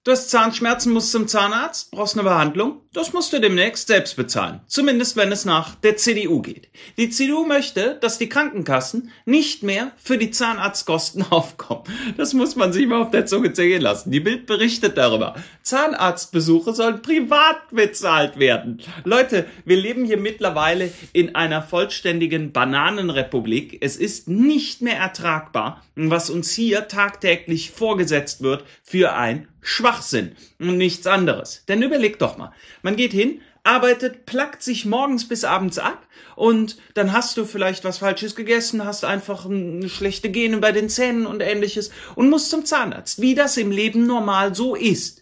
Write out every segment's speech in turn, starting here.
Du hast Zahnschmerzen, musst zum Zahnarzt, brauchst eine Behandlung. Das musst du demnächst selbst bezahlen. Zumindest wenn es nach der CDU geht. Die CDU möchte, dass die Krankenkassen nicht mehr für die Zahnarztkosten aufkommen. Das muss man sich mal auf der Zunge zergehen lassen. Die Bild berichtet darüber. Zahnarztbesuche sollen privat bezahlt werden. Leute, wir leben hier mittlerweile in einer vollständigen Bananenrepublik. Es ist nicht mehr ertragbar, was uns hier tagtäglich vorgesetzt wird für ein Schwachsinn und nichts anderes. Denn überleg doch mal, man geht hin, arbeitet, plackt sich morgens bis abends ab und dann hast du vielleicht was Falsches gegessen, hast einfach eine schlechte Gene bei den Zähnen und ähnliches und musst zum Zahnarzt, wie das im Leben normal so ist.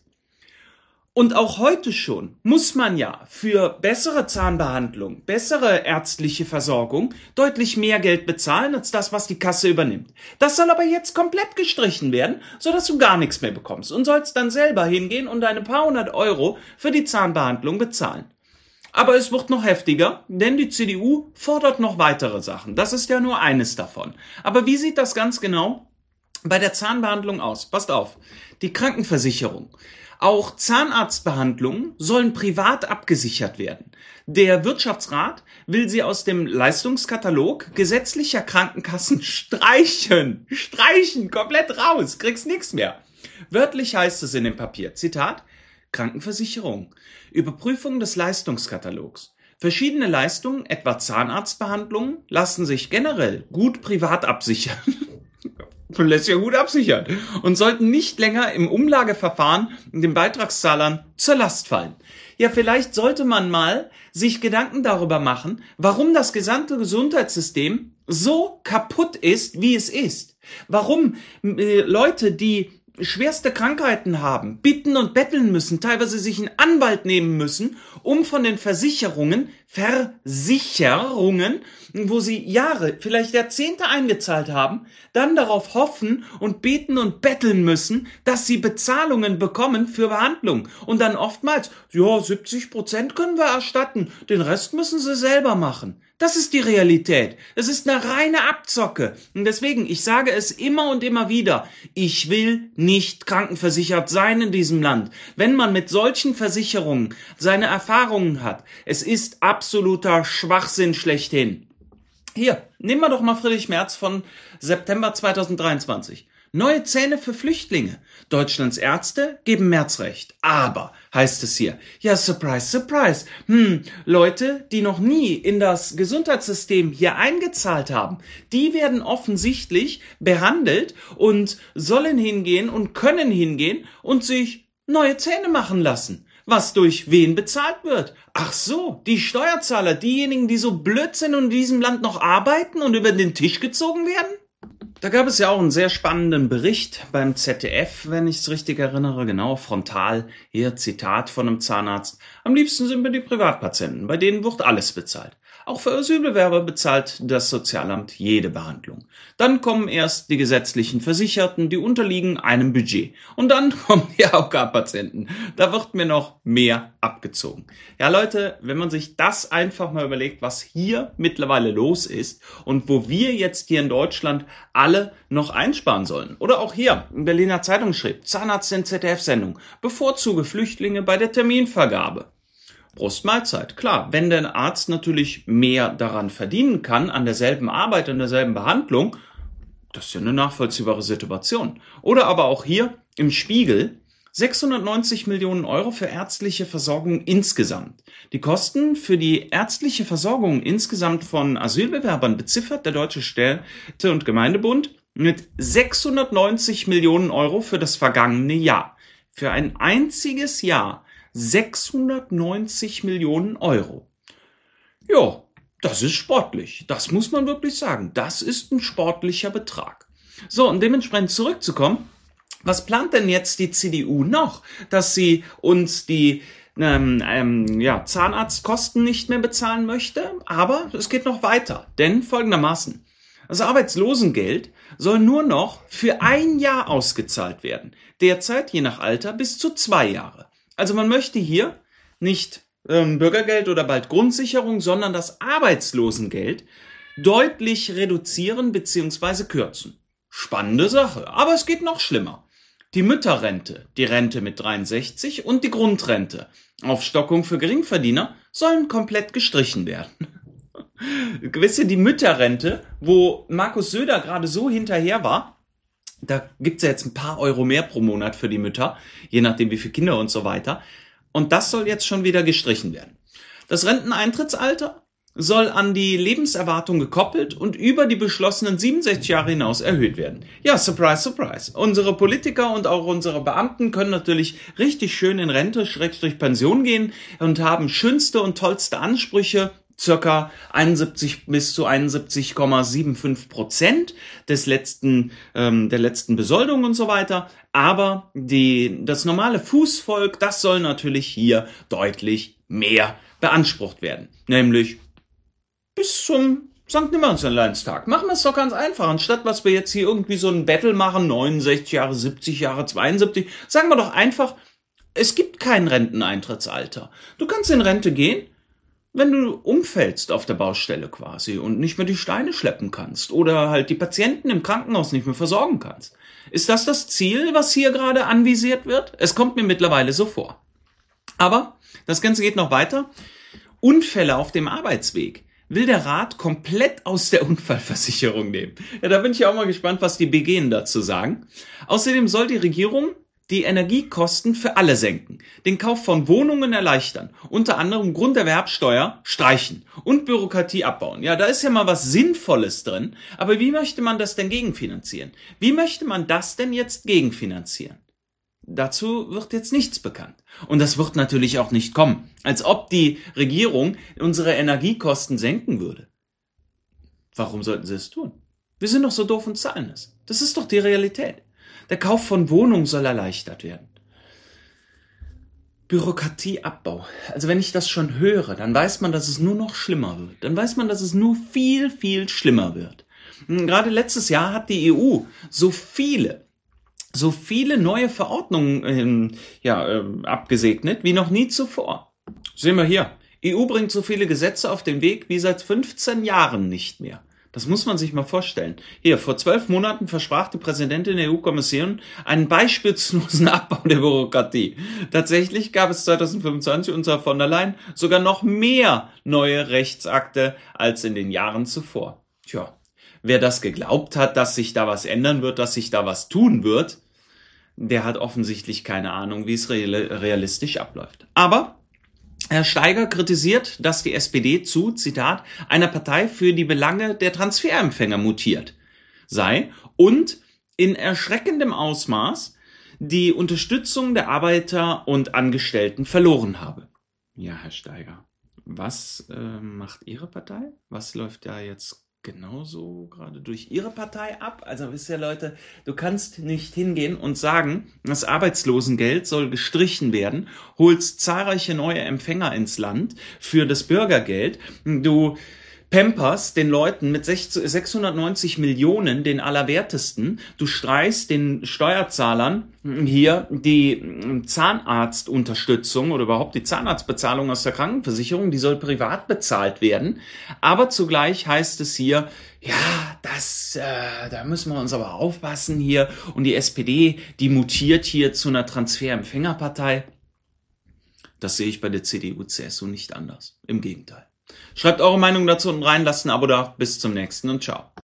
Und auch heute schon muss man ja für bessere Zahnbehandlung, bessere ärztliche Versorgung deutlich mehr Geld bezahlen als das, was die Kasse übernimmt. Das soll aber jetzt komplett gestrichen werden, sodass du gar nichts mehr bekommst und sollst dann selber hingehen und deine paar hundert Euro für die Zahnbehandlung bezahlen. Aber es wird noch heftiger, denn die CDU fordert noch weitere Sachen. Das ist ja nur eines davon. Aber wie sieht das ganz genau bei der Zahnbehandlung aus? Passt auf, die Krankenversicherung. Auch Zahnarztbehandlungen sollen privat abgesichert werden. Der Wirtschaftsrat will sie aus dem Leistungskatalog gesetzlicher Krankenkassen streichen. Streichen, komplett raus, kriegst nichts mehr. Wörtlich heißt es in dem Papier, Zitat, Krankenversicherung, Überprüfung des Leistungskatalogs. Verschiedene Leistungen, etwa Zahnarztbehandlungen, lassen sich generell gut privat absichern. Lässt sich ja gut absichern und sollten nicht länger im Umlageverfahren den Beitragszahlern zur Last fallen. Ja, vielleicht sollte man mal sich Gedanken darüber machen, warum das gesamte Gesundheitssystem so kaputt ist, wie es ist. Warum Leute, die schwerste Krankheiten haben, bitten und betteln müssen, teilweise sich einen Anwalt nehmen müssen, um von den Versicherungen, wo sie Jahre, vielleicht Jahrzehnte eingezahlt haben, dann darauf hoffen und beten und betteln müssen, dass sie Bezahlungen bekommen für Behandlung. Und dann oftmals, ja, 70% können wir erstatten, den Rest müssen sie selber machen. Das ist die Realität. Es ist eine reine Abzocke. Und deswegen, ich sage es immer und immer wieder, ich will nicht krankenversichert sein in diesem Land. Wenn man mit solchen Versicherungen seine Erfahrungen hat, es ist absoluter Schwachsinn schlechthin. Hier, nehmen wir doch mal Friedrich Merz von September 2023. Neue Zähne für Flüchtlinge. Deutschlands Ärzte geben Merz recht. Aber, heißt es hier, ja, surprise, surprise. Leute, die noch nie in das Gesundheitssystem hier eingezahlt haben, die werden offensichtlich behandelt und sollen hingehen und können hingehen und sich neue Zähne machen lassen. Was durch wen bezahlt wird? Ach so, die Steuerzahler, diejenigen, die so blöd sind und in diesem Land noch arbeiten und über den Tisch gezogen werden? Da gab es ja auch einen sehr spannenden Bericht beim ZDF, wenn ich es richtig erinnere, genau, frontal, hier Zitat von einem Zahnarzt. Am liebsten sind wir die Privatpatienten, bei denen wird alles bezahlt. Auch für Asylbewerber bezahlt das Sozialamt jede Behandlung. Dann kommen erst die gesetzlichen Versicherten, die unterliegen einem Budget. Und dann kommen die AOK-Patienten. Da wird mir noch mehr abgezogen. Ja Leute, wenn man sich das einfach mal überlegt, was hier mittlerweile los ist und wo wir jetzt hier in Deutschland alle noch einsparen sollen. Oder auch hier, in Berliner Zeitung schrieb, Zahnarzt in ZDF-Sendung, bevorzuge Flüchtlinge bei der Terminvergabe. Prost Mahlzeit. Klar, wenn der Arzt natürlich mehr daran verdienen kann, an derselben Arbeit, an derselben Behandlung, das ist ja eine nachvollziehbare Situation. Oder aber auch hier im Spiegel 690 Millionen Euro für ärztliche Versorgung insgesamt. Die Kosten für die ärztliche Versorgung insgesamt von Asylbewerbern beziffert der Deutsche Städte- und Gemeindebund mit 690 Millionen Euro für das vergangene Jahr. Für ein einziges Jahr 690 Millionen Euro. Ja, das ist sportlich. Das muss man wirklich sagen. Das ist ein sportlicher Betrag. So, und dementsprechend zurückzukommen, was plant denn jetzt die CDU noch? Dass sie uns die Zahnarztkosten nicht mehr bezahlen möchte? Aber es geht noch weiter. Denn folgendermaßen, das Arbeitslosengeld soll nur noch für ein Jahr ausgezahlt werden. Derzeit, je nach Alter, bis zu 2 Jahre. Also man möchte hier nicht Bürgergeld oder bald Grundsicherung, sondern das Arbeitslosengeld deutlich reduzieren bzw. kürzen. Spannende Sache, aber es geht noch schlimmer. Die Mütterrente, die Rente mit 63 und die Grundrente, Aufstockung für Geringverdiener, sollen komplett gestrichen werden. Wisst ihr, die Mütterrente, wo Markus Söder gerade so hinterher war, da gibt's ja jetzt ein paar Euro mehr pro Monat für die Mütter, je nachdem wie viele Kinder und so weiter. Und das soll jetzt schon wieder gestrichen werden. Das Renteneintrittsalter soll an die Lebenserwartung gekoppelt und über die beschlossenen 67 Jahre hinaus erhöht werden. Ja, surprise, surprise. Unsere Politiker und auch unsere Beamten können natürlich richtig schön in Rente, Pension gehen und haben schönste und tollste Ansprüche, circa 71 bis zu 71,75% der letzten Besoldung und so weiter. Aber das normale Fußvolk, das soll natürlich hier deutlich mehr beansprucht werden. Nämlich bis zum St. Nimmerleinstag. Machen wir es doch ganz einfach. Anstatt was wir jetzt hier irgendwie so ein Battle machen, 69 Jahre, 70 Jahre, 72, sagen wir doch einfach, es gibt kein Renteneintrittsalter. Du kannst in Rente gehen, wenn du umfällst auf der Baustelle quasi und nicht mehr die Steine schleppen kannst oder halt die Patienten im Krankenhaus nicht mehr versorgen kannst. Ist das Ziel, was hier gerade anvisiert wird? Es kommt mir mittlerweile so vor. Aber das Ganze geht noch weiter. Unfälle auf dem Arbeitsweg will der Rat komplett aus der Unfallversicherung nehmen. Ja, da bin ich auch mal gespannt, was die BGen dazu sagen. Außerdem soll die Regierung die Energiekosten für alle senken, den Kauf von Wohnungen erleichtern, unter anderem Grunderwerbsteuer streichen und Bürokratie abbauen. Ja, da ist ja mal was Sinnvolles drin, aber wie möchte man das denn gegenfinanzieren? Wie möchte man das denn jetzt gegenfinanzieren? Dazu wird jetzt nichts bekannt. Und das wird natürlich auch nicht kommen. Als ob die Regierung unsere Energiekosten senken würde. Warum sollten sie es tun? Wir sind doch so doof und zahlen es. Das ist doch die Realität. Der Kauf von Wohnungen soll erleichtert werden. Bürokratieabbau. Also wenn ich das schon höre, dann weiß man, dass es nur noch schlimmer wird. Dann weiß man, dass es nur viel, viel schlimmer wird. Gerade letztes Jahr hat die EU so viele neue Verordnungen abgesegnet wie noch nie zuvor. Sehen wir hier. EU bringt so viele Gesetze auf den Weg wie seit 15 Jahren nicht mehr. Das muss man sich mal vorstellen. Hier, vor 12 Monaten versprach die Präsidentin der EU-Kommission einen beispielslosen Abbau der Bürokratie. Tatsächlich gab es 2025 unter von der Leyen sogar noch mehr neue Rechtsakte als in den Jahren zuvor. Tja, wer das geglaubt hat, dass sich da was ändern wird, dass sich da was tun wird, der hat offensichtlich keine Ahnung, wie es realistisch abläuft. Aber Herr Steiger kritisiert, dass die SPD zu, Zitat, einer Partei für die Belange der Transferempfänger mutiert sei und in erschreckendem Ausmaß die Unterstützung der Arbeiter und Angestellten verloren habe. Ja, Herr Steiger, was macht Ihre Partei? Was läuft da jetzt genauso gerade durch Ihre Partei ab? Also wisst ihr Leute, du kannst nicht hingehen und sagen, das Arbeitslosengeld soll gestrichen werden, holst zahlreiche neue Empfänger ins Land für das Bürgergeld, du pamperst den Leuten mit 690 Millionen, den Allerwertesten. Du streichst den Steuerzahlern hier die Zahnarztunterstützung oder überhaupt die Zahnarztbezahlung aus der Krankenversicherung. Die soll privat bezahlt werden. Aber zugleich heißt es hier, ja, da müssen wir uns aber aufpassen hier. Und die SPD, die mutiert hier zu einer Transferempfängerpartei. Das sehe ich bei der CDU, CSU nicht anders. Im Gegenteil. Schreibt eure Meinung dazu unten rein, lasst ein Abo da. Bis zum nächsten und ciao.